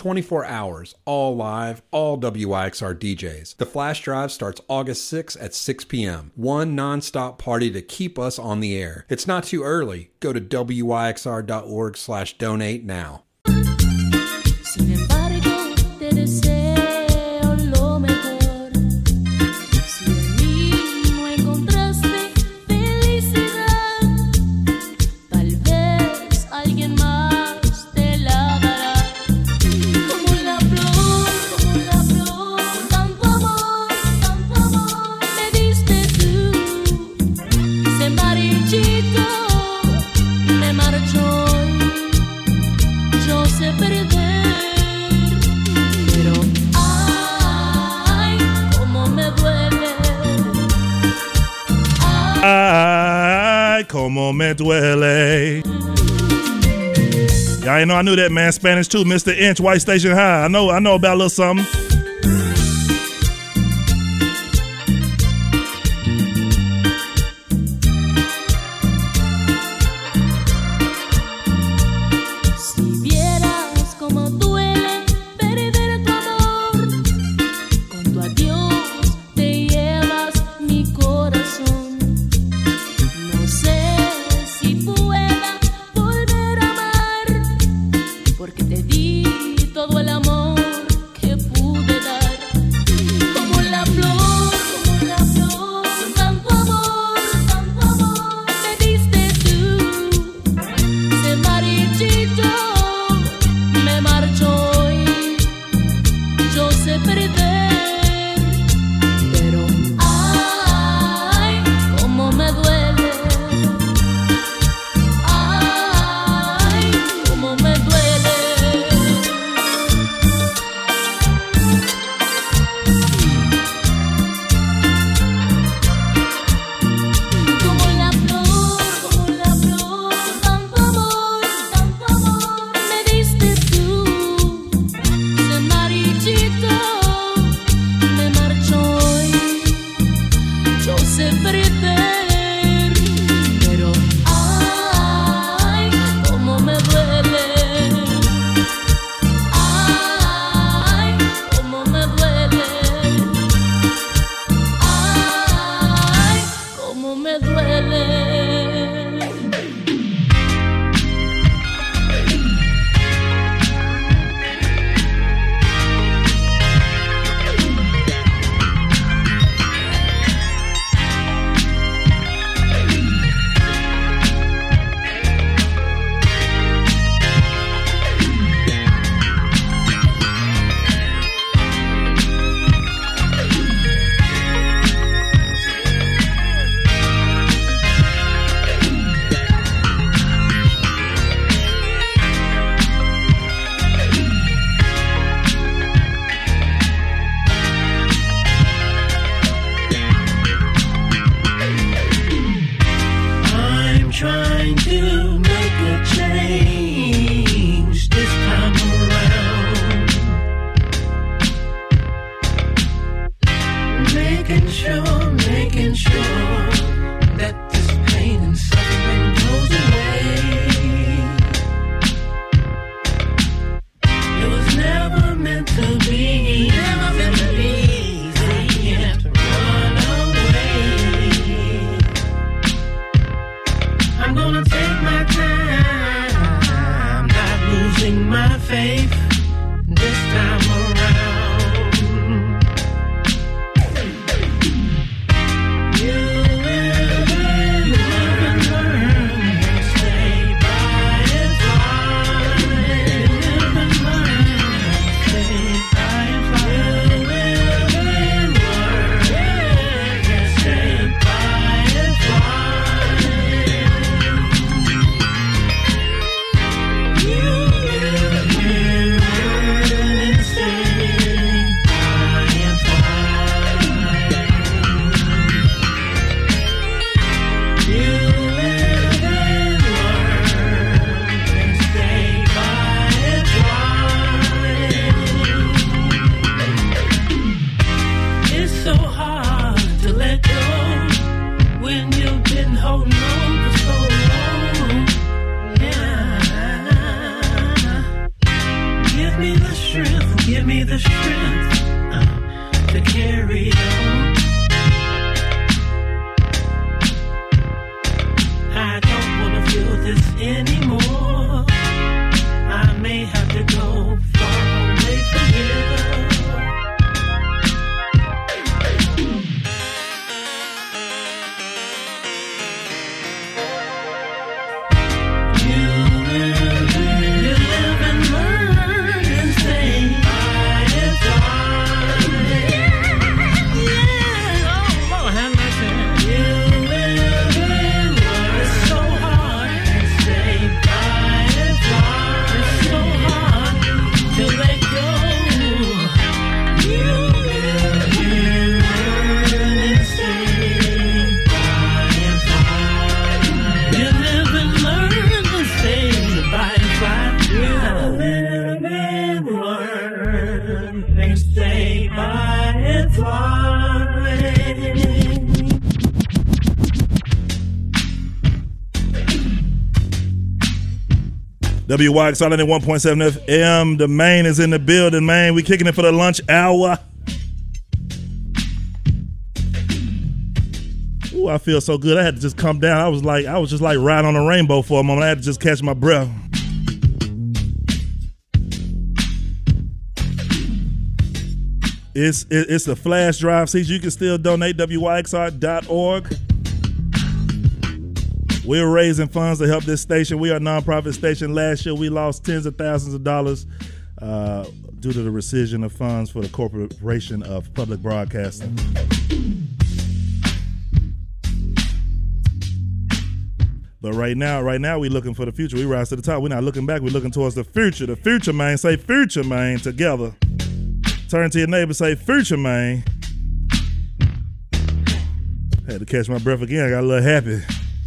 24 hours, all live, all WYXR DJs. The flash drive starts August 6th at 6 p.m. One non-stop party to keep us on the air. It's not too early. Go to wyxr.org/donate now. Sin embargo, te deseo lo mejor. Si en mí no encontraste felicidad, tal vez alguien más te la dará. Como la flor, con tanto amor me diste tú. Se marchito, me marchó. Yo sé perder. Ay, como me duele. Y'all ain't know I knew that, man. Spanish too, Mr. Inch, White Station High. I know about a little something. Todo el amor que pude strength, give me the strength to carry on. I don't wanna feel this anymore. I may have to go far away from here. WYXR 91.7 FM. The main is in the building, man. We kicking it for the lunch hour. Ooh, I feel so good. I had to just come down. I was just like riding on a rainbow for a moment. I had to just catch my breath. It's the flash drive season. You can still donate, WYXR.org. We're raising funds to help this station. We are a nonprofit station. Last year, we lost tens of thousands of dollars due to the rescission of funds for the Corporation of Public Broadcasting. But right now, we're looking for the future. We rise to the top. We're not looking back. We're looking towards the future. The future, man. Say future, man, together. Turn to your neighbor, say future, man. Had to catch my breath again. I got a little happy.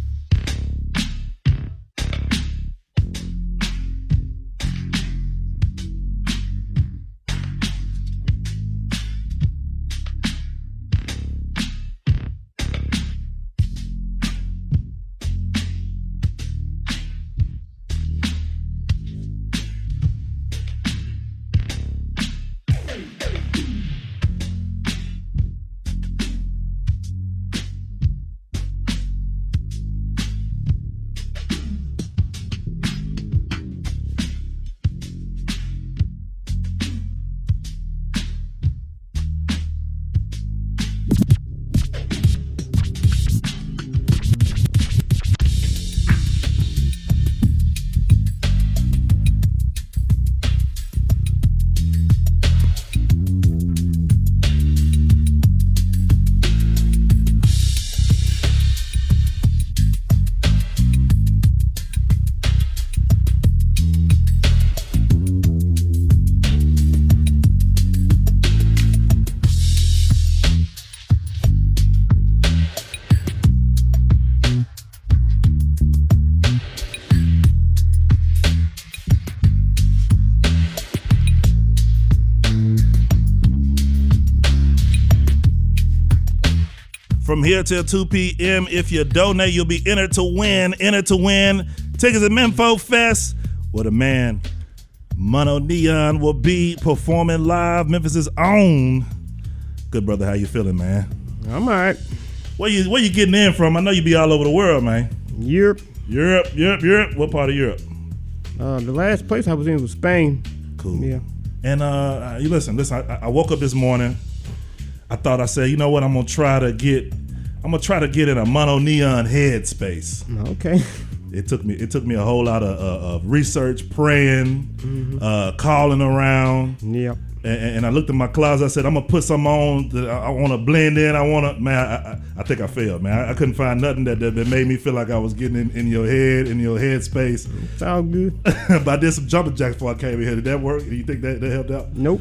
From here till 2 p.m. If you donate, you'll be entered to win. Tickets at Memphis Fest, where the man Mono Neon will be performing live. Memphis' own. Good brother, how you feeling, man? I'm all right. Where you getting in from? I know you be all over the world, man. Europe. What part of Europe? The last place I was in was Spain. Cool. Yeah. And you listen. I woke up this morning. I said, you know what? I'm gonna try to get in a Mono Neon headspace. Okay. It took me a whole lot of research, praying, calling around. Yep. And I looked in my closet. I said, I'm gonna put something on that I want to blend in. I think I failed, man. I couldn't find nothing that made me feel like I was getting in your head, in your head space. It's all good. But I did some jumping jacks before I came in here. Did that work? Do you think that helped out? Nope.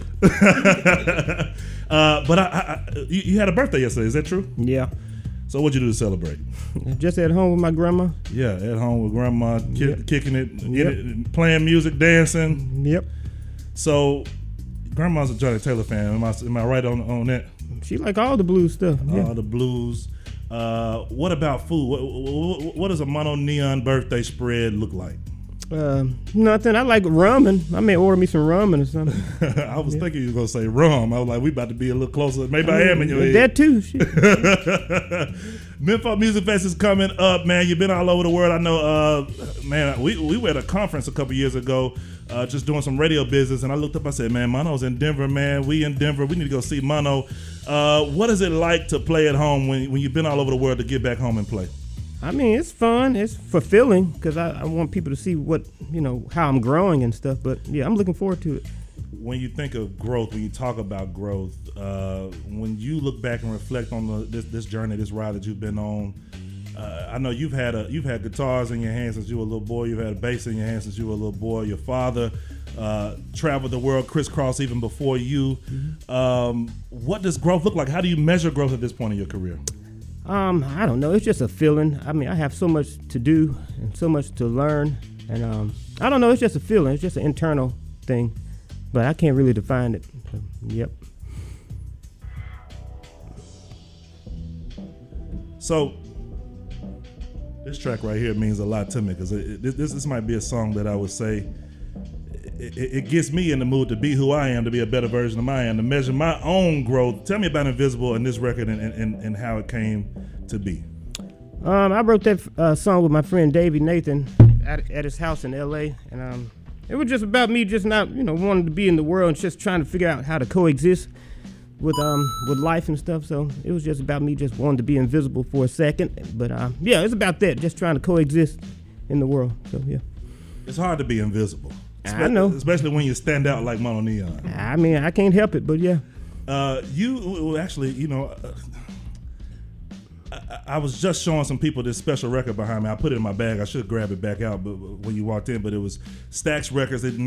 But you had a birthday yesterday. Is that true? Yeah. So what'd you do to celebrate? Just at home with my grandma. Yeah, at home with grandma, kicking it, playing music, dancing. Yep. So, grandma's a Johnny Taylor fan. Am I right on that? She like all the blues stuff. All the blues. What about food? What does a Mono Neon birthday spread look like? Nothing. I like ramen. I may order me some ramen or something. I was thinking you were gonna say rum. I was like, we about to be a little closer. Maybe I am in your head. That too. Shit. Memphis Music Fest is coming up, man. You've been all over the world. I know, man. We were at a conference a couple years ago, just doing some radio business, and I looked up. I said, man, Mono's in Denver, man. We in Denver. We need to go see Mono. What is it like to play at home when you've been all over the world to get back home and play? I mean, it's fun. It's fulfilling because I want people to see how I'm growing and stuff. But yeah, I'm looking forward to it. When you think of growth, when you talk about growth, when you look back and reflect on this journey, this ride that you've been on, I know you've had guitars in your hands since you were a little boy. You've had a bass in your hands since you were a little boy. Your father traveled the world crisscross even before you. What does growth look like? How do you measure growth at this point in your career? I don't know. It's just a feeling. I mean, I have so much to do and so much to learn, and I don't know. It's just a feeling. It's just an internal thing, but I can't really define it. So, yep. So this track right here means a lot to me because this might be a song that I would say it gets me in the mood to be who I am, to be a better version of my am, to measure my own growth. Tell me about Invisible and this record and how it came to be. I wrote that song with my friend Davey Nathan at his house in L.A. and it was just about me just not wanting to be in the world and just trying to figure out how to coexist with life and stuff. So it was just about me just wanting to be invisible for a second. But yeah, it's about that, just trying to coexist in the world. So yeah, it's hard to be invisible. I know, especially when you stand out like Mono Neon. I mean, I can't help it, but yeah. You actually, I was just showing some people this special record behind me. I put it in my bag. I should grab it back out, but when you walked in, but it was Stax Records in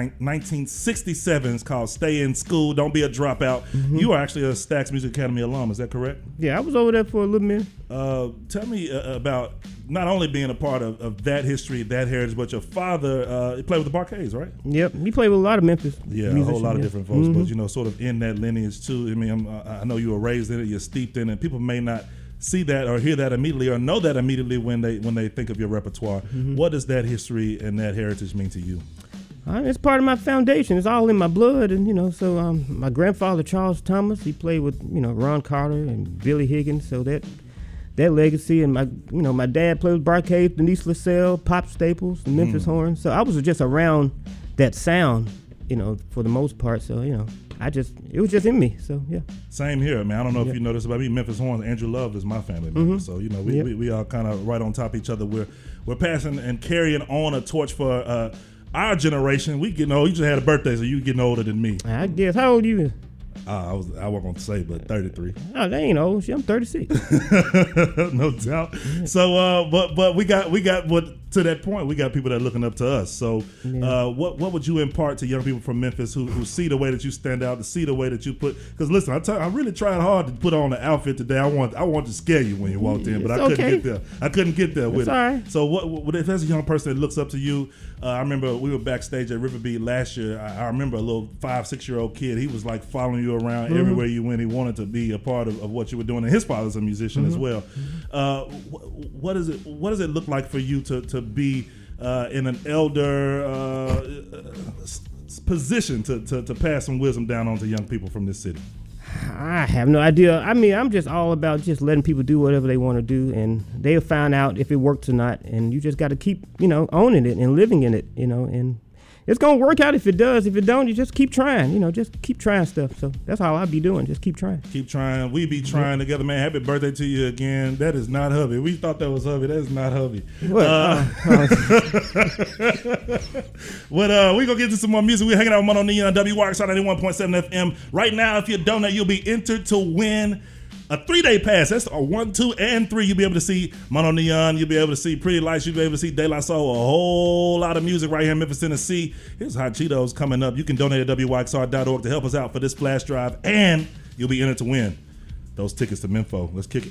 1967. It's called "Stay in School, Don't Be a Dropout." Mm-hmm. You are actually a Stax Music Academy alum. Is that correct? Yeah, I was over there for a little minute. Tell me about not only being a part of that history, that heritage, but your father, he played with the Bar-Kays, right? Yep, he played with a lot of Memphis musicians, a whole lot of different folks, but sort of in that lineage too. I mean, I know you were raised in it, you're steeped in it. People may not see that or hear that immediately or know that immediately when they think of your repertoire. What does that history and that heritage mean to you? It's part of my foundation. It's all in my blood, and so my grandfather Charles Thomas, he played with Ron Carter and Billy Higgins, so that legacy, and my dad played with Bar-Kays, Denise LaSalle, Pop Staples, the Memphis Horn. So I was just around that sound, for the most part. So it was just in me. So yeah. Same here, man. I don't know if you know this about me. Memphis Horns, Andrew Love is my family member. So we all kind of right on top of each other. We're passing and carrying on a torch for our generation. We getting old. You just had a birthday, so you getting older than me. I guess. How old are you? I wasn't going to say, but 33. Oh, that ain't old. I'm 36. No doubt. So, but we got what to that point. We got people that are looking up to us. So, what would you impart to young people from Memphis who see the way that you stand out, to see the way that you put? Because listen, I really tried hard to put on the outfit today. I want to scare you when you walked in, but I couldn't get there. I couldn't get there with it. Right. So, what if there's a young person that looks up to you? I remember we were backstage at Riverbeat last year. I remember a little 5-6-year-old kid. He was like following you around everywhere you went. He wanted to be a part of what you were doing, and his father's a musician as well. What does it look like for you to be in an elder position to pass some wisdom down onto young people from this city? I have no idea. I mean, I'm just all about just letting people do whatever they want to do, and they'll find out if it works or not. And you just got to keep, owning it and living in it, and it's going to work out if it does. If it don't, you just keep trying, just keep trying stuff. So that's all I'll be doing. Just keep trying. Keep trying. We be trying together, man. Happy birthday to you again. That is not hubby. We thought that was hubby. That is not hubby. We're going to get to some more music. We're hanging out with Mono Neon on WYXR 91.7 FM. Right now, if you donate, you'll be entered to win a 3-day pass. That's a 1, 2, and 3. You'll be able to see Mono Neon. You'll be able to see Pretty Lights. You'll be able to see De La Soul. A whole lot of music right here in Memphis, Tennessee. Here's Hot Cheetos coming up. You can donate at WYXR.org to help us out for this flash drive, and you'll be entered to win those tickets to Memphis. Let's kick it.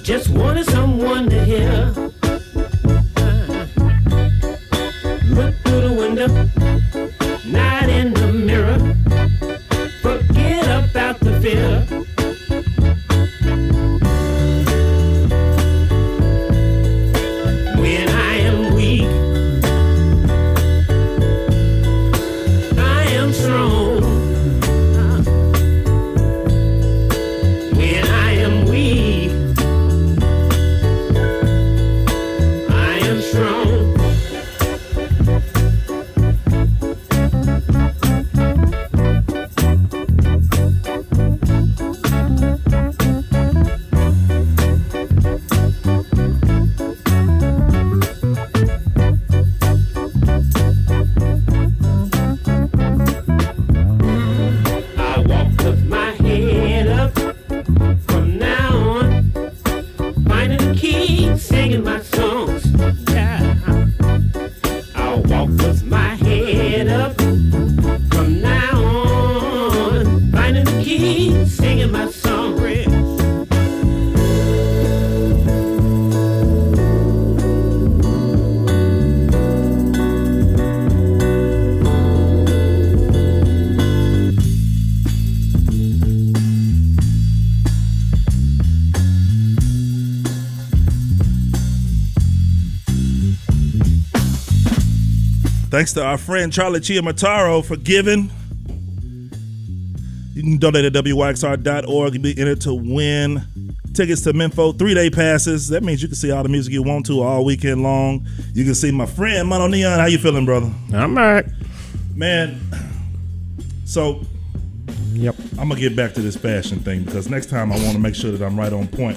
Just wanted someone to hear. Look through the window, not in the mirror. Forget about the fear. When I am weak, I am strong. When I am weak, I am strong. I walk with my head up from now on, finding the key, singing my songs. Yeah. I'll walk with my head up from now on, finding the key, singing my song. Red. Thanks to our friend Charlie Chiamataro for giving. You can donate at WYXR.org and be entered to win tickets to Menfo 3-day passes. That means you can see all the music you want to all weekend long. You can see my friend Mono Neon. How you feeling, brother? I'm all right. Man, so Yep. I'm going to get back to this fashion thing because next time I want to make sure that I'm right on point.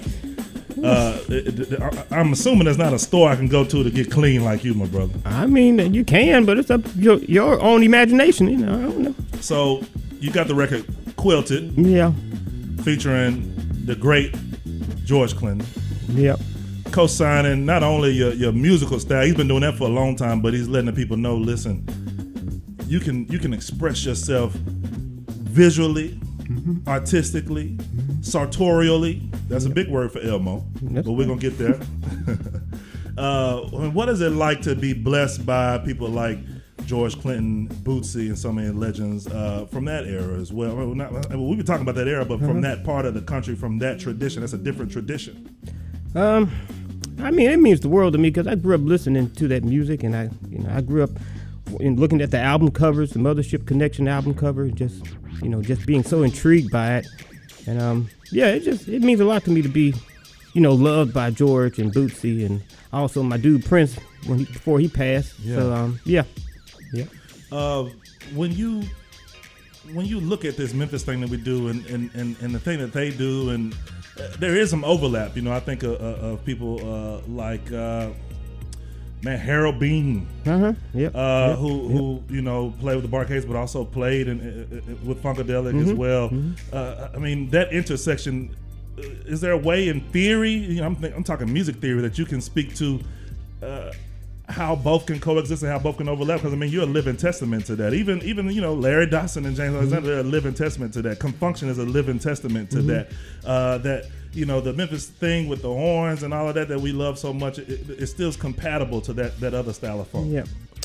I'm assuming there's not a store I can go to get clean like you, my brother. I mean, you can, but it's up to your own imagination. You know, I don't know. So you got the record Quilted Yeah. featuring the great George Clinton, Yep. co-signing not only your musical style, he's been doing that for a long time, but he's letting the people know, listen, you can express yourself visually, artistically, sartorially. That's a big word for Elmo, but we're going to get there. What is it like to be blessed by people like George Clinton, Bootsy, and so many legends from that era as well? We've been talking about that era, but from that part of the country, from that tradition, that's a different tradition. I mean, it means the world to me because I grew up listening to that music, and I grew up in looking at the album covers, the Mothership Connection album cover, just being so intrigued by it, and it means a lot to me to be, loved by George and Bootsy, and also my dude Prince before he passed. Yeah. So When you look at this Memphis thing that we do and the thing that they do, and there is some overlap. I think of people like Harold Bean, who played with the Bar-Kays, but also played with Funkadelic as well. I mean, that intersection. Is there a way, in theory, I'm talking music theory, that you can speak to how both can coexist and how both can overlap? Because you're a living testament to that. Even Larry Dawson and James Alexander are a living testament to that. Confunction is a living testament to that. The Memphis thing with the horns and all of that we love so much, it still is compatible to that other style of funk. Yeah.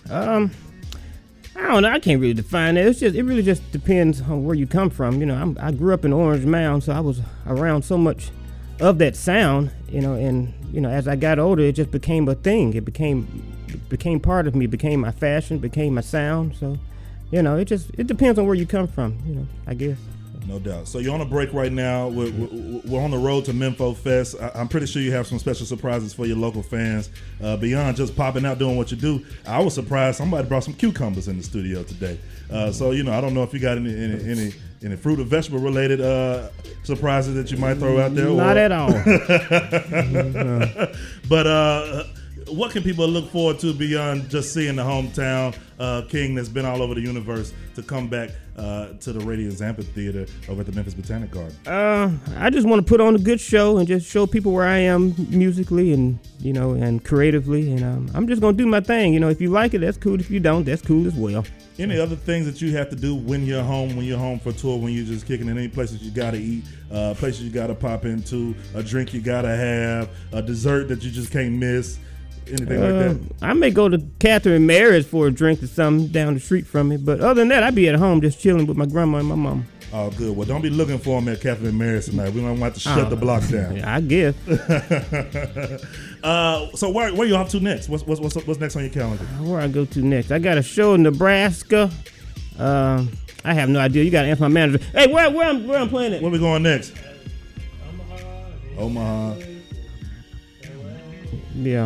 I don't know. I can't really define it. It really just depends on where you come from. I grew up in Orange Mound, so I was around so much of that sound. And as I got older, it just became a thing. It became part of me. Became my fashion. Became my sound. So, it depends on where you come from. I guess. No doubt. So you're on a break right now. We're on the road to Menfo Fest. I'm pretty sure you have some special surprises for your local fans. Beyond just popping out doing what you do, I was surprised somebody brought some cucumbers in the studio today. So I don't know if you got any fruit or vegetable related surprises that you might throw out there. Not at all. But what can people look forward to beyond just seeing the hometown king that's been all over the universe to come back to the Radiance Amphitheater over at the Memphis Botanic Garden? I just want to put on a good show and just show people where I am musically and and creatively, and I'm just gonna do my thing. If you like it, that's cool. If you don't, that's cool as well. Any other things that you have to do when you're home for tour, when you're just kicking in? Any places you gotta eat, places you gotta pop into, a drink you gotta have, a dessert that you just can't miss, anything like that? I may go to Catherine Mary's for a drink or something down the street from me, but other than that, I'd be at home just chilling with my grandma and my mom. Oh, good. Well, don't be looking for them at Catherine Mary's tonight. We don't want to shut the block down. Yeah, I guess. So where you off to next? What's next on your calendar? Where I go to next? I got a show in Nebraska. I have no idea. You got to ask my manager. Hey, where I'm playing it? Where we going next? Omaha. Yeah.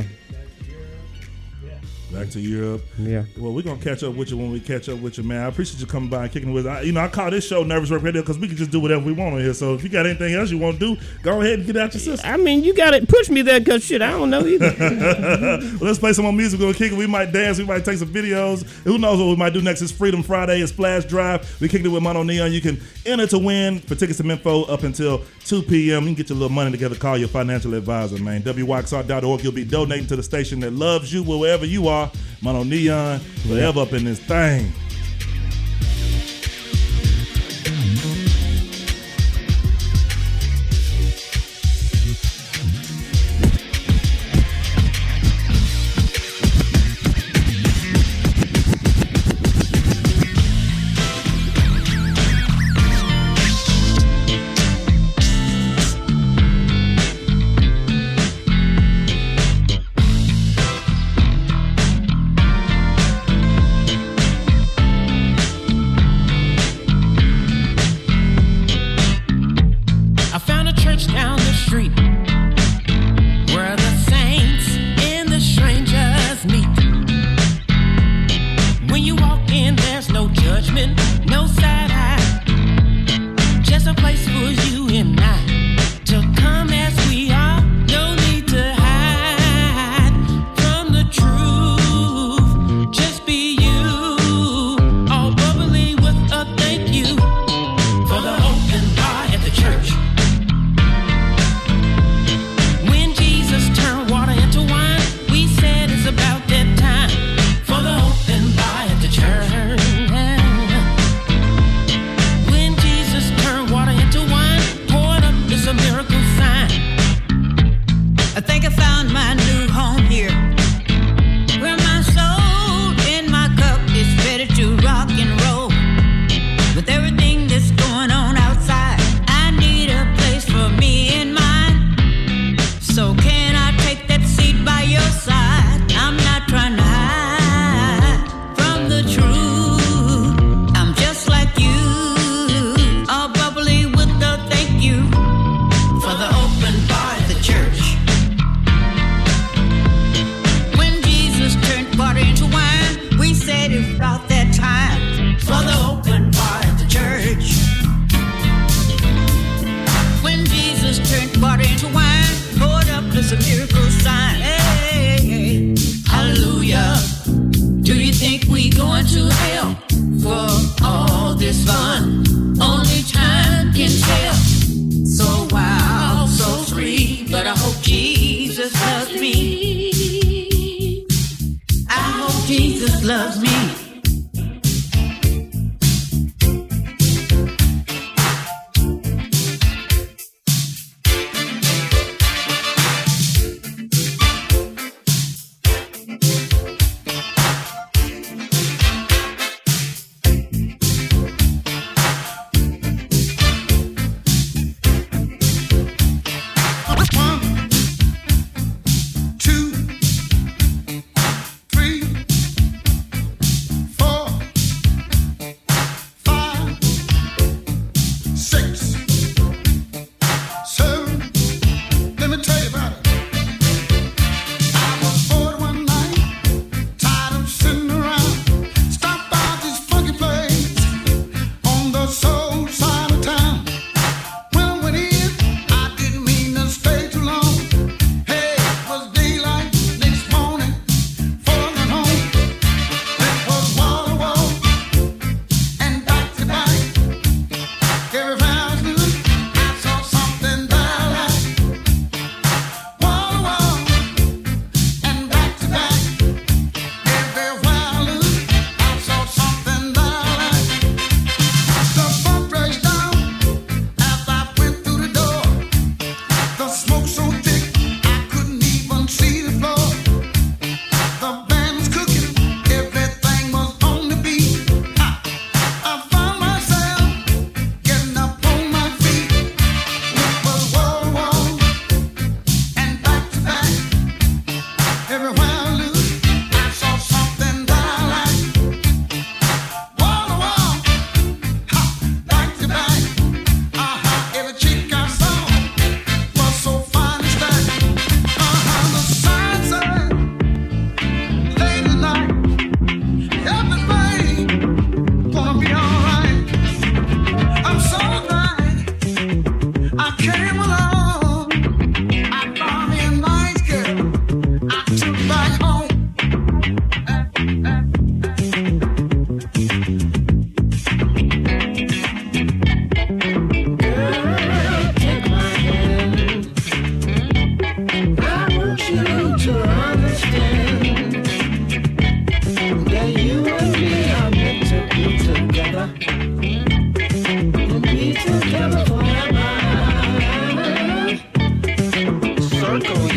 Back to Europe. Yeah. Well, we're going to catch up with you when we catch up with you, man. I appreciate you coming by and kicking with us. I call this show Nervous Wreck Radio because we can just do whatever we want on here. So if you got anything else you want to do, go ahead and get out your system. I mean, you got to push me there because, shit, I don't know either. Well, let's play some more music. We're going to kick it. We might dance. We might take some videos. Who knows what we might do next? It's Freedom Friday. It's Flash Drive. We kicked it with Mono Neon. You can enter to win for tickets and info up until 2 p.m. You can get your little money together. Call your financial advisor, man. WYXR.org. You'll be donating to the station that loves you wherever you are. Mono Neon, forever up in this thing.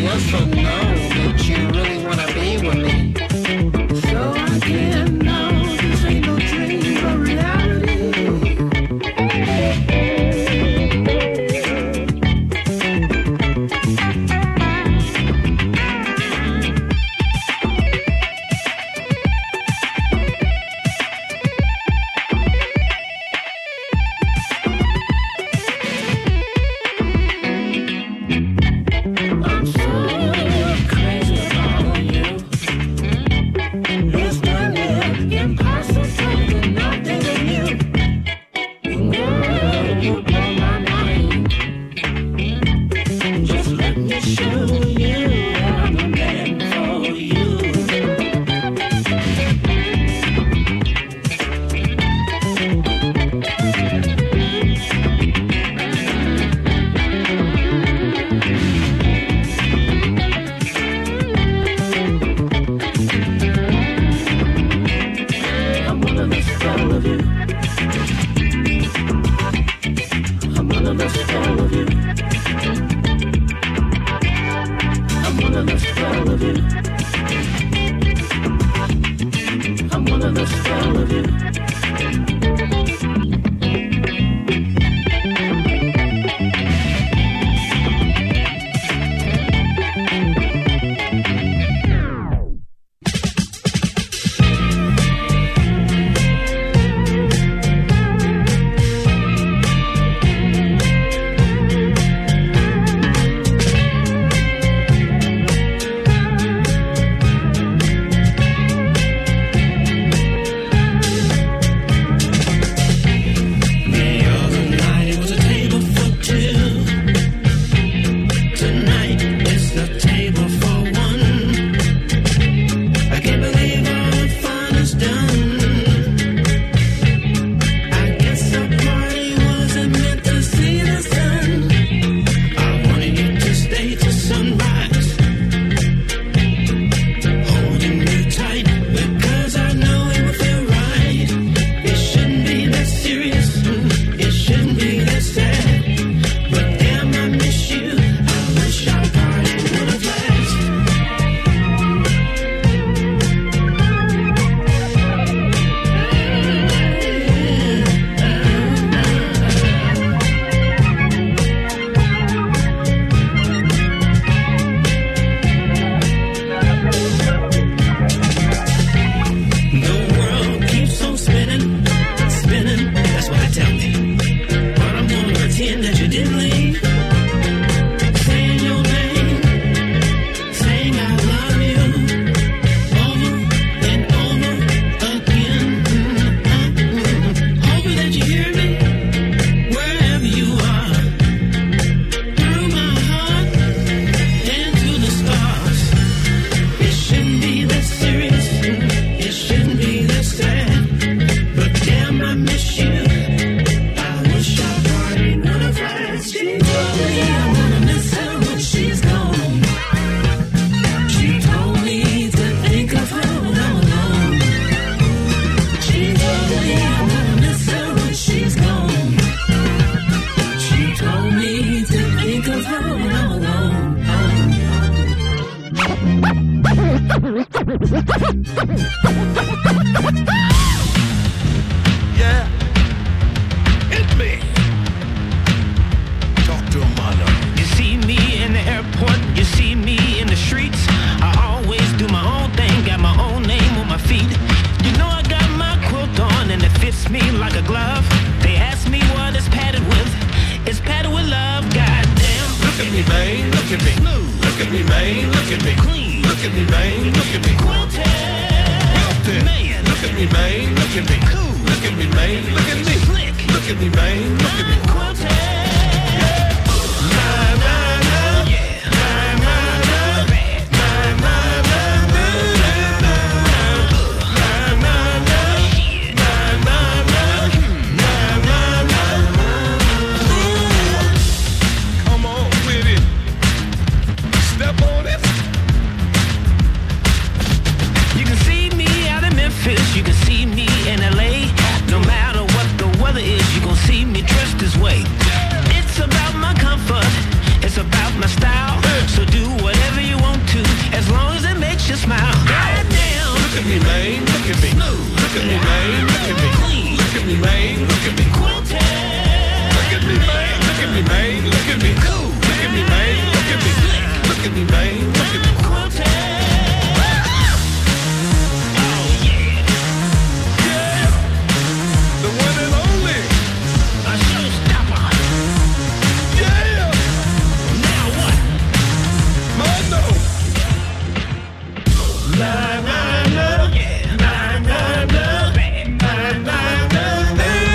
yes or no that you really wanna be with me. So I can't know this ain't no dream but reality. I'm so crazy about you. It's nearly impossible to not think of you. Girl, you blow my mind. Just let me show you that I'm the man for you. I'm gonna miss all of you. I'm gonna miss all of you. I'm gonna miss all of you. I'm gonna miss all of you. The other night it was a table for two. Tonight it's the table for one. I can't believe all the fun is done. I guess the party wasn't meant to see the sun. I wanted you to stay till sunrise, holding you tight because I know it would feel right. It shouldn't be that serious, it shouldn't be that sad. But damn, I miss you. I wish our party would have lasted. The world keeps on spinning, spinning, that's what they tell me. But I'm gonna pretend that you didn't leave. Saying your name, saying I love you, over and over again. Hoping that you hear me, wherever you are. Through my heart and to the stars. It shouldn't be that serious, it shouldn't be that sad. But damn, I miss you. I wish our party would have lasted. She told me I'm gonna miss her when she's gone. She told me to think of her when I'm alone. She told me I'm gonna miss her when she's gone. She told me to think of her when I'm alone. Yeah, it's me. Talk to him, mother. You see me in the airport, you see me in the streets. I always do my own thing, got my own name on my feet. You know I got my quilt on and it fits me like a glove. They ask me what it's padded with. It's padded with love, goddamn. Look at me, man. Look at me. Smooth. Look at me, man. Look at me. Clean. Look at me, man. Look at me. Quilted. Man. Look at me, man. Look at me. Cool. Look at me, man. Look at me. Slick. Look at me, man. Look at me. Quilted. Come on with it. Step on it. You can see me out in Memphis, you can see me in LA. No matter what the weather is, you gon' see me dressed this way. man. Look at me. Oh, yeah. Yeah. The one and only. A showstopper. Yeah. Now what? Mono. La, la, la. Yeah. La, la, la. La, la, la.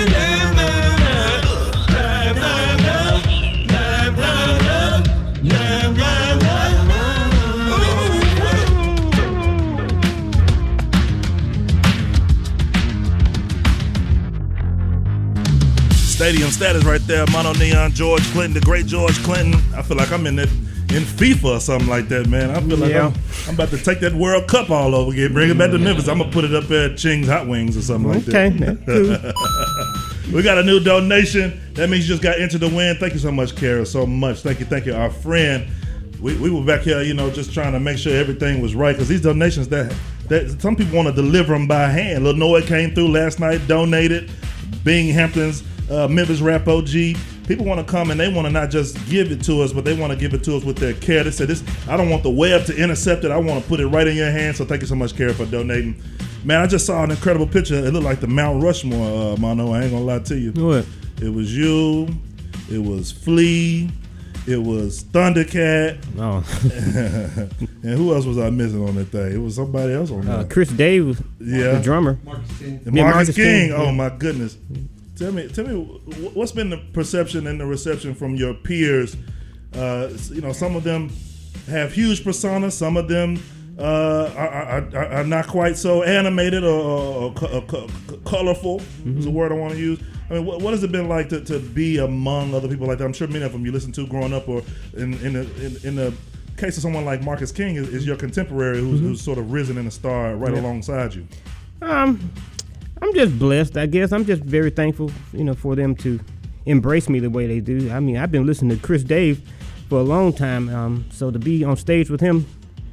Stadium status right there. Mono Neon, George Clinton, the great George Clinton. I feel like I'm in FIFA or something like that, man. I feel like Yeah. I'm about to take that World Cup all over again, bring it back to Memphis. I'm gonna put it up at Ching's Hot Wings or something like Okay, that. that's cool. We got a new donation. That means you just got entered to win. Thank you so much, Kara, so much. Thank you. Our friend, we were back here, just trying to make sure everything was right, because these donations that some people want to deliver them by hand. Lil Noah came through last night, donated. Binghampton's Memphis Rap OG. People want to come and they want to not just give it to us, but they want to give it to us with their care. They said, I don't want the web to intercept it. I want to put it right in your hand. So thank you so much, Kara, for donating. Man, I just saw an incredible picture. It looked like the Mount Rushmore, Mono. I ain't gonna lie to you. What? It was you. It was Flea. It was Thundercat. Oh, And who else was I missing on that thing? It was somebody else on there. Chris Dave was Yeah. the drummer. And Yeah, Marcus Marcus King. King, Oh yeah. my goodness. Tell me, what's been the perception and the reception from your peers? Some of them have huge personas. Some of them are not quite so animated or colorful. Is a word I want to use. I mean, what has it been like to be among other people like that? I'm sure many of them you listen to growing up, or in the case of someone like Marcus King is your contemporary who's sort of risen in a star right alongside you. I'm just blessed, I guess. I'm just very thankful, for them to embrace me the way they do. I mean, I've been listening to Chris Dave for a long time, so to be on stage with him,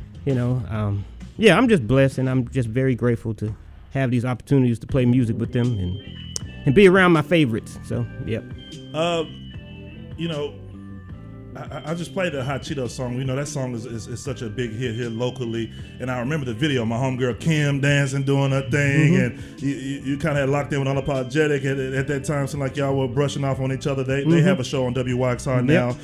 I'm just blessed, and I'm just very grateful to have these opportunities to play music with them and be around my favorites. So, yep. I just played the Hot Cheetos song. That song is such a big hit here locally, and I remember the video. My homegirl Kim dancing, doing her thing, and you kind of had locked in with Unapologetic at that time. Seemed like y'all were brushing off on each other. They have a show on WYXR now.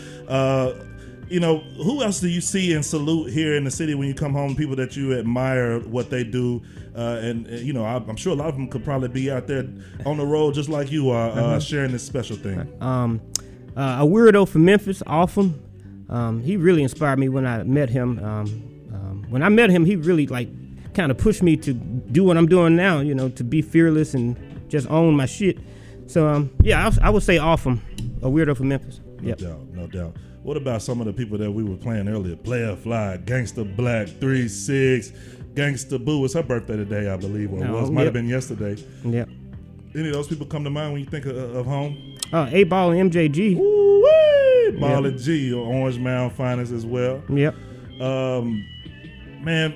Who else do you see and salute here in the city when you come home? People that you admire what they do, I'm sure a lot of them could probably be out there on the road just like you are, sharing this special thing. A weirdo from Memphis, Awful. He really inspired me when I met him. When I met him, he really kind of pushed me to do what I'm doing now. To be fearless and just own my shit. So I would say Awful, a weirdo from Memphis. Yep. No doubt. What about some of the people that we were playing earlier? Player Fly, Gangsta Black, 3-6, Gangsta Boo. It's her birthday today, I believe, or it was. Might have been yesterday. Yep. Any of those people come to mind when you think of home? A-Ball and MJG. Woo-wee! Ball and G, Orange Mound Finest as well. Yep. Man,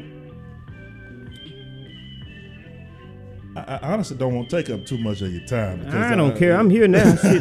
I honestly don't want to take up too much of your time. I don't care. I'm here now. Shit.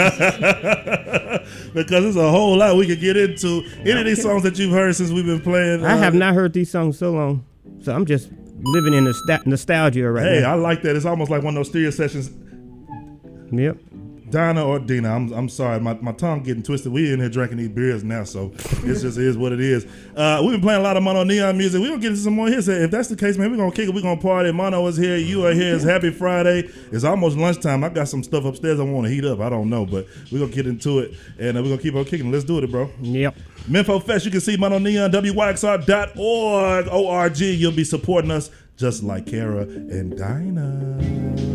Because there's a whole lot we could get into. Any of these songs that you've heard since we've been playing? I have not heard these songs so long. So I'm just living in nostalgia right now. Hey, I like that. It's almost like one of those studio sessions. Yep. Donna or Dina, I'm sorry, my tongue getting twisted. We in here drinking these beers now, so it just is what it is. We've been playing a lot of Mono Neon music. We're gonna get into some more hits. If that's the case, man, we're gonna kick it. We're gonna party. Mono is here. You are here. It's Happy Friday. It's almost lunchtime. I got some stuff upstairs I want to heat up. I don't know, but we're gonna get into it, and we're gonna keep on kicking. Let's do it, bro. Yep. Memphis Fest. You can see Mono Neon, WYXR.org. ORG. You'll be supporting us just like Kara and Dinah.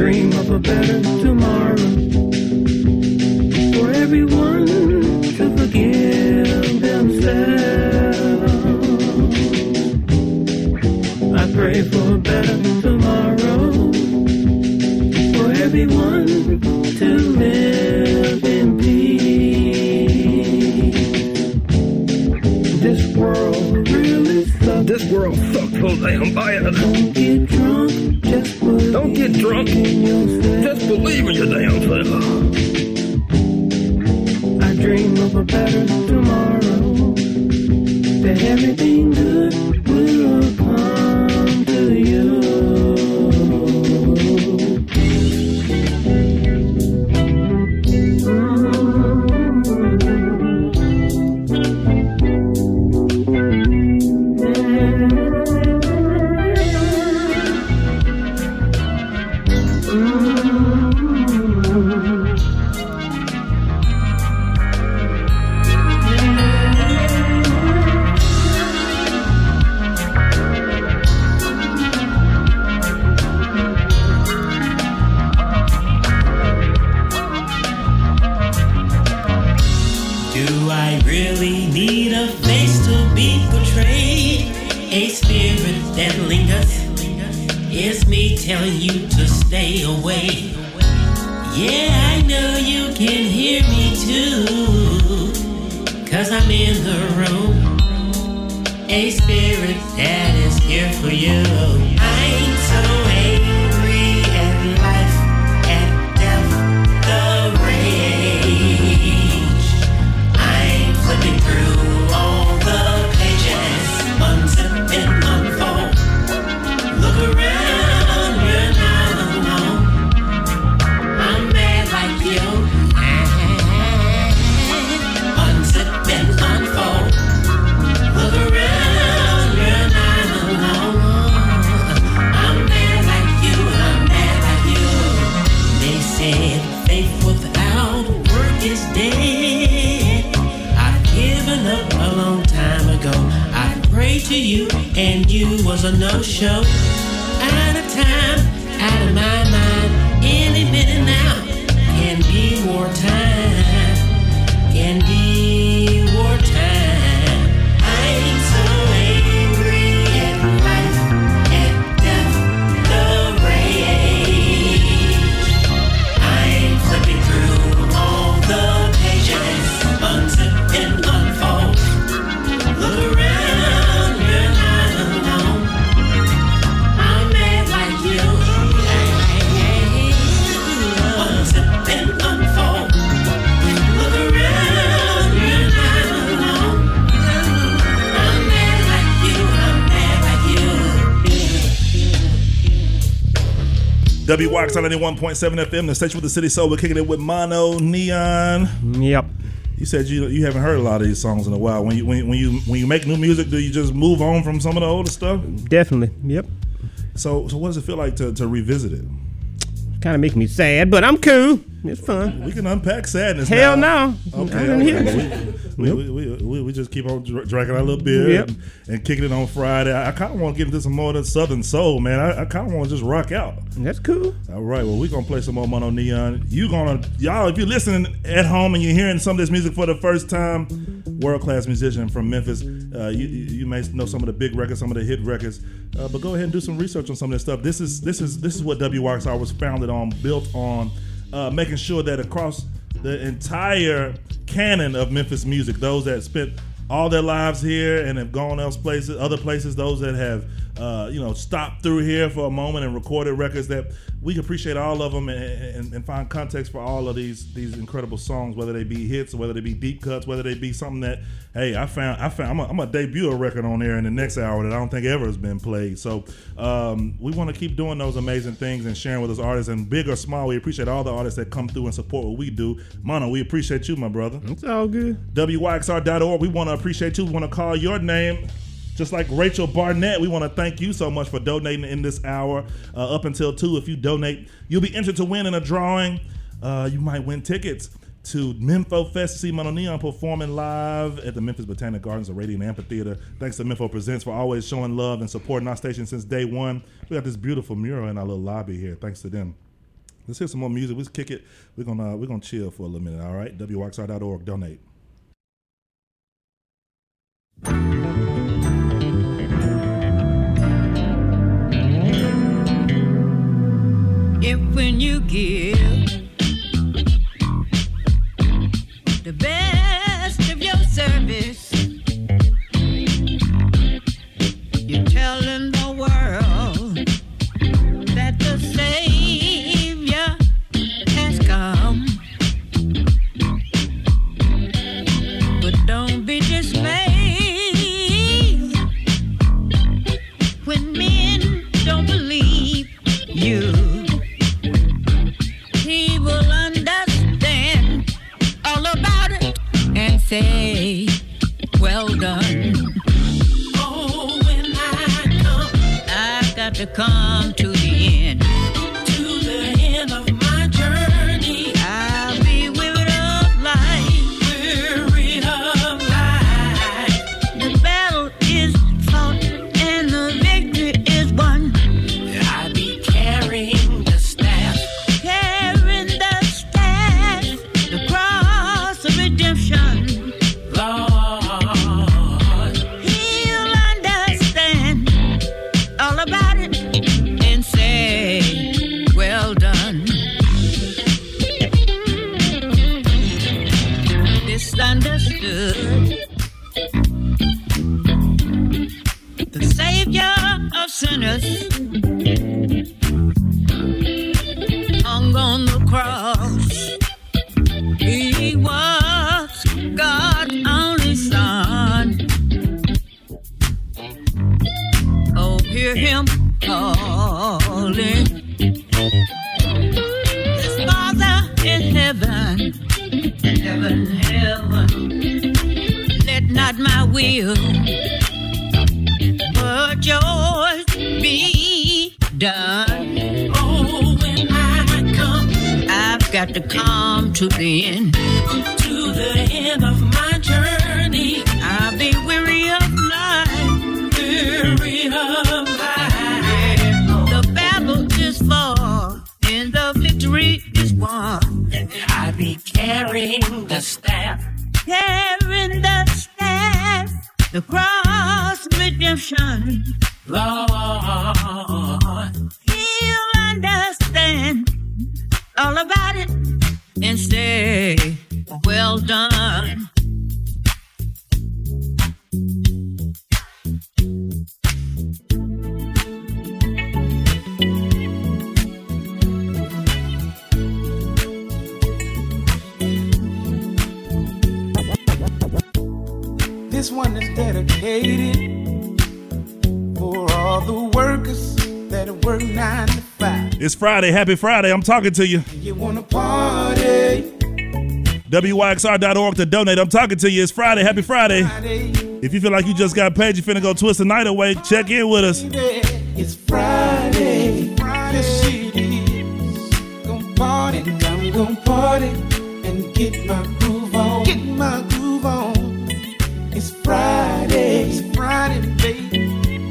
dream of a better tomorrow for everyone to forgive themselves. I pray for a better tomorrow for everyone to live in peace. This world really sucks. This world sucks so damn bad. Don't get drunk, just believe. Don't get drunk. In yourself. Just believe in your damn self. I dream of a better tomorrow, that everything good will come to you. Do I really need a face to be portrayed? A spirit that lingers. It's me telling you to stay away. Yeah, I know you can hear me too, 'cause I'm in the room. A spirit that is here for you. I'm so angry at life, at death, the rage. I'm flipping through all the pages, unzip and unfold. Look around, you're not alone. I'm mad like you. Unzip and unfold. Look around, you're not alone. I'm mad like you, I'm mad like you. They said faith without work is dead. I've given up a long time ago. I prayed to you and you was a no-show. Out of time, out of my mind. Any minute now can be wartime. Can be wartime. I'm so angry at life, at death, the rage. I'm flipping through all the pages, unzip and unfold. Look around, you're not alone. I'm mad like you. Unzip and unfold. Look around, you're not alone. I'm mad like you, I'm mad like you. WYX on 91.7 FM, the station with the city soul. We're kicking it with Mono Neon. Yep. You said you haven't heard a lot of these songs in a while. When you make new music, do you just move on from some of the older stuff? Definitely. Yep. So what does it feel like to revisit it? Kind of makes me sad, but I'm cool. It's fun. We can unpack sadness. Hell now. no. Okay. I didn't hear We just keep on drinking our little beer Yep. and kicking it on Friday. I kind of want to get into some more of the Southern soul, man. I kind of want to just rock out. That's cool. All right, well, we're going to play some more Mono Neon. Y'all, if you're listening at home and you're hearing some of this music for the first time, world-class musician from Memphis. You may know some of the big records, some of the hit records, but go ahead and do some research on some of this stuff. This is what WYXR was founded on, built on, making sure that across the entire canon of Memphis music, those that spent all their lives here and have gone other places, those that have stopped through here for a moment and recorded records, that we appreciate all of them and find context for all of these incredible songs, whether they be hits or whether they be deep cuts, whether they be something that, hey, I'm gonna debut a record on there in the next hour that I don't think ever has been played. So we want to keep doing those amazing things and sharing with us artists, and big or small, we appreciate all the artists that come through and support what we do. Mono, we appreciate you, my brother. It's all good. WYXR.org, we want to appreciate you. We want to call your name. Just like Rachel Barnett, we want to thank you so much for donating in this hour up until 2. If you donate, you'll be entered to win in a drawing. You might win tickets to Mempho Fest to see Mono Neon performing live at the Memphis Botanic Gardens, the Radiant Amphitheater. Thanks to Mempho Presents for always showing love and supporting our station since day one. We got this beautiful mural in our little lobby here. Thanks to them. Let's hear some more music. Let's kick it. We're gonna chill for a little minute. All right. WYXR.org. Donate. If when you give the best of your service, you're telling the world that the Savior has come. But don't be dismayed when men don't believe you. He will understand all about it and say, well done. Oh, when I come I've got to come to the end. to the end of my journey, I'll be weary of life. weary of life, The battle is fought and the victory is won. I be carrying the staff, Carrying the staff, the cross of redemption. Lord. He'll understand all about it and say, well done. Misunderstood. The Savior of sinners hung on the cross. He was God's only son. Oh, hear him calling. His Father in heaven, heaven, heaven. Let not my will, but yours be done. Oh, when I come I've got to come to the end. to the end of my journey, I'll be weary of life. weary of life, The battle is fought and the victory is won. I be carrying the staff, Carrying the staff, the cross of redemption. Lord. He'll understand all about it and say, well done. This one is dedicated for all the workers that work 9 to 5. It's Friday. Happy Friday. I'm talking to you. You wanna party? WYXR.org to donate. I'm talking to you. It's Friday. Happy Friday. Friday, If you feel like you just got paid, you finna go twist the night away, check in with us. baby. It's Friday. Yes, it is. Gonna party, I'm gonna party and get my groove on. Get my groove on. It's Friday. It's Friday, baby.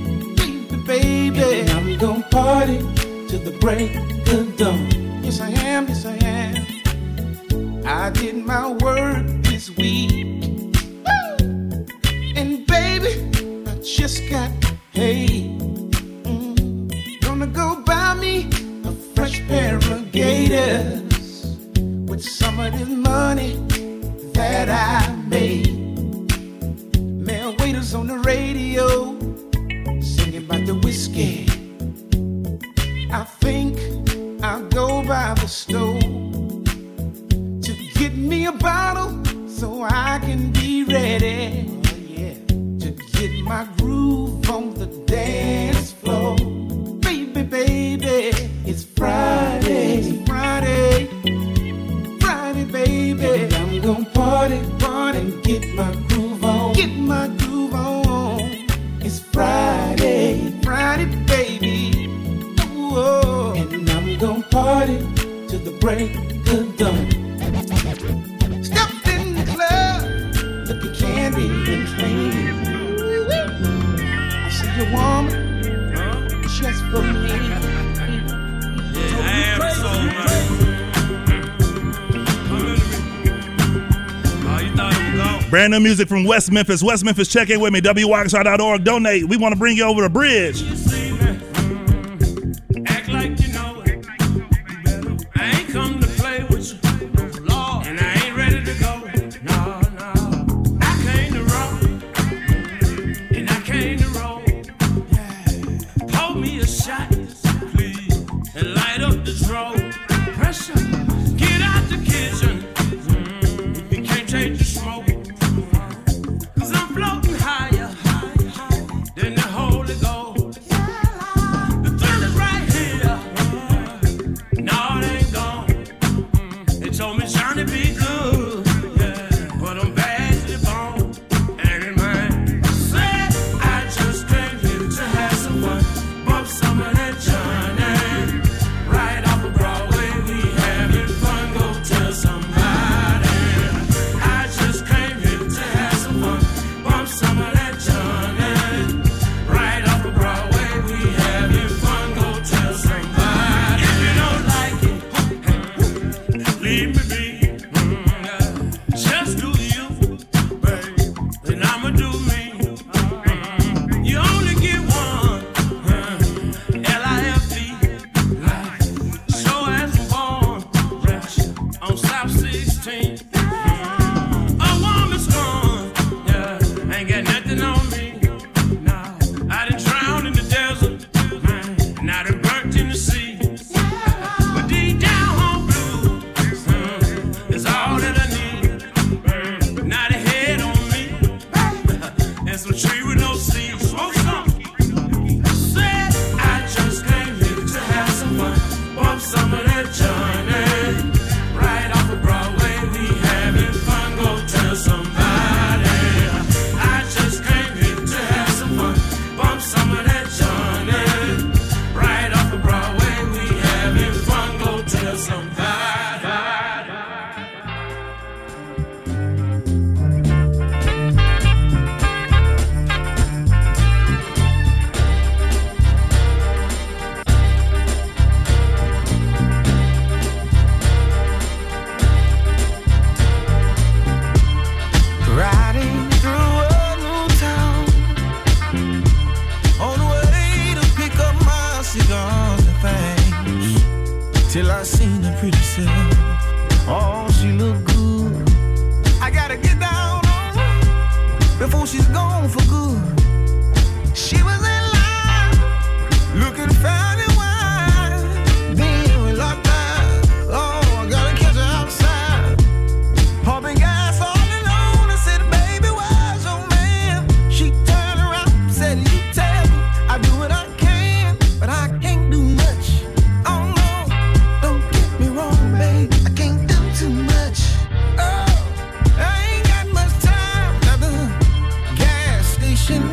Baby, baby. I'm gonna party till the break of dawn. Yes, I am. Yes, I am. I did my work this week. Woo! And baby, I just got paid. Gonna go buy me a fresh pair of Gators with some of this money that I made. Male waiters on the radio singing about the whiskey. I think I'll go by the stove to get me a bottle so I can be ready. Oh, yeah. To get my groove on the dance floor. Baby, baby, it's Friday. It's Friday. Friday, baby. And I'm gonna party, party and get my groove on. Get my groove on. It's Friday. Friday, baby. Oh, and I'm gonna party till the break of dawn. Stepped in the club, looking candy and clean. I see a woman just for me. I am so much. Brand new music from West Memphis. West Memphis, check in with me. WYXR.org. Donate. We want to bring you over the bridge. Act like you know it. I ain't come to play with you, Lord, and I ain't ready to go. No, no. I came to rock, and I came to roll. Pour me a shot, please, and light up the draw. Pressure, get out the kitchen. You can't take the smoke. 'Cause I'm floating higher than the Holy Ghost. The thrill is right here. No, it ain't gone. They told me Johnny be good, yeah, but I'm bad to the bone. And in mind, said I just came here to have some fun. Bump some of that Johnny. Right off of Broadway, we having fun. Go tell somebody. I just came here to have some fun. Bump some of that Johnny. Right off of Broadway, we having fun. Go tell somebody. If you don't like it, leave me be. Just do you, babe, and I'ma do me. You only get one. L-I-F-E. So as I'm born, rich on South 16. A woman's gone, yeah, ain't got nothing on me. No, I done drowned in the desert, and I done burnt in the sea. But deep down home blue is all that I need. Not a head on me, and some tree with no seeds. Smoke some. Said I just came here to have some fun. Bump some of that Johnny. Right off of Broadway, we having fun. Go tell somebody. I just came here to have some fun. Bump some of that Johnny. Right off of Broadway, we having fun. Go tell somebody. Riding through a new town on the way to pick up my cigars and things, till I seen her pretty self. Oh, she look good. I gotta get down on her before she's gone for good. She was in line looking fine and wide. Then we locked eyes. Oh, I gotta catch her outside. Pumping gas all alone. I said, baby, where's your man? She turned around, said, you tell me I do what I can, but I can't do much. Oh no, don't get me wrong, babe, I can't do too much. Oh, I ain't got much time. At the gas station,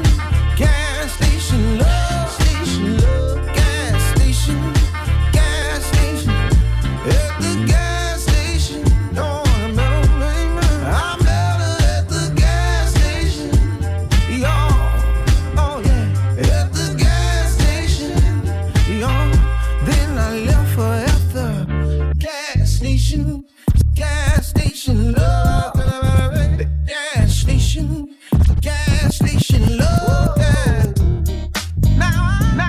love, gas station, gas station. At the gas station, oh, I'm better, baby. I'm better at the gas station. Yo, oh yeah, at the gas station. Yo, then I left her at the gas station, love. The gas station, love. Yeah. Now.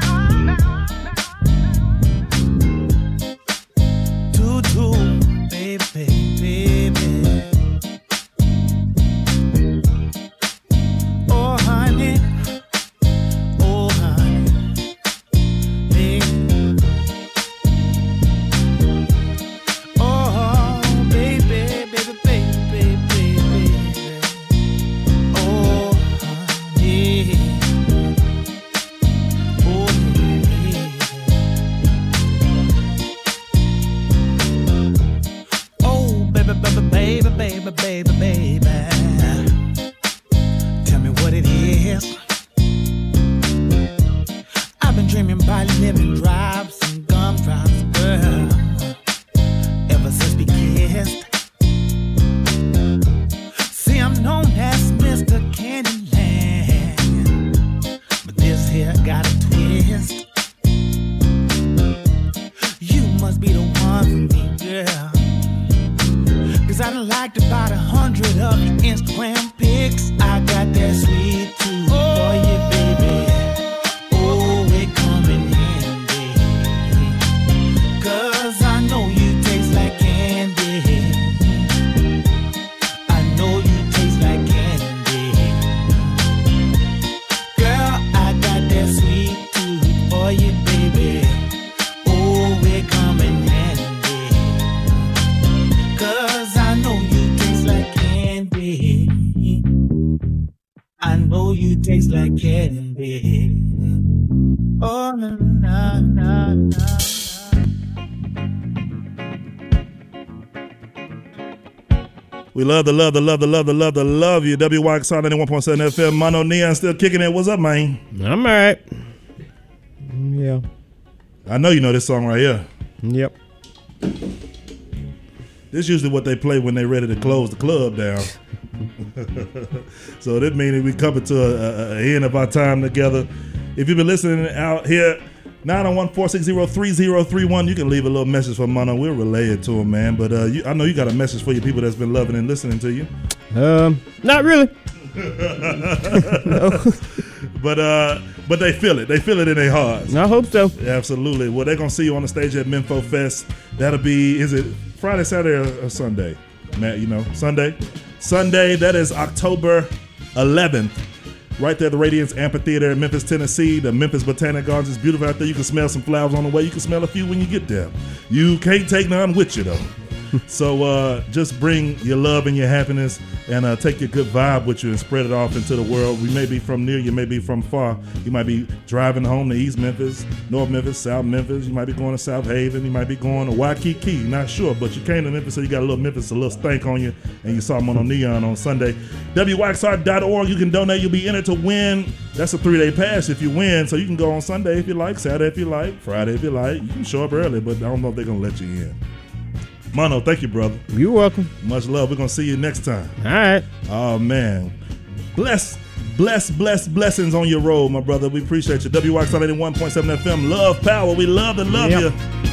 Tutu, baby. Oh, honey. Hey. Oh, baby. Oh, honey. Oh, baby. Tell me what it is. I've been dreaming about lemon drops and gumdrops, girl, ever since we kissed. See, I'm known as Mr. Candyland, but this here got a twist. You must be the one for me, girl. 'Cause I done liked about 100 of your Instagram pics. Nick, I got that sweet tooth for you, baby. Oh, it come in handy. 'Cause I know you taste like candy. I know you taste like candy. Girl, I got that sweet tooth for you, baby. Oh, it come in handy. 'Cause I know you taste like candy. I know you taste like candy. Oh, na na na na. We love you. WYXR 91.7 FM. Mono Neon still kicking it. What's up, man? I'm all right. Yeah. I know you know this song right here. Yep. This is usually what they play when they're ready to close the club down. So that means we coming to a end of our time together. If you've been listening out here, 901-460-3031, you can leave a little message for Mono. We'll relay it to him, man. But I know you got a message for your people that's been loving and listening to you. Not really. No. But they feel it. They feel it in their hearts. I hope so. Absolutely. Well, they're going to see you on the stage at Menfo Fest. That'll be, is it Friday, Saturday, or Sunday? Matt, you know, Sunday? Sunday, that is October 11th. Right there at the Radiance Amphitheater in Memphis, Tennessee. The Memphis Botanic Gardens is beautiful out there. You can smell some flowers on the way. You can smell a few when you get there. You can't take none with you, though. So just bring your love and your happiness and take your good vibe with you and spread it off into the world. We may be from near, you may be from far. You might be driving home to East Memphis, North Memphis, South Memphis. You might be going to South Haven. You might be going to Waikiki. Not sure, but you came to Memphis, so you got a little Memphis, a little stank on you, and you saw Mono Neon on Sunday. WYXR.org. You can donate. You'll be entered to win. That's a 3-day pass if you win, so you can go on Sunday if you like, Saturday if you like, Friday if you like. You can show up early, but I don't know if they're going to let you in. Mono, thank you, brother. You're welcome. Much love. We're going to see you next time. All right. Oh, man. Blessings on your road, my brother. We appreciate you. WYXR 81.7 FM. Love, power. We love to love you.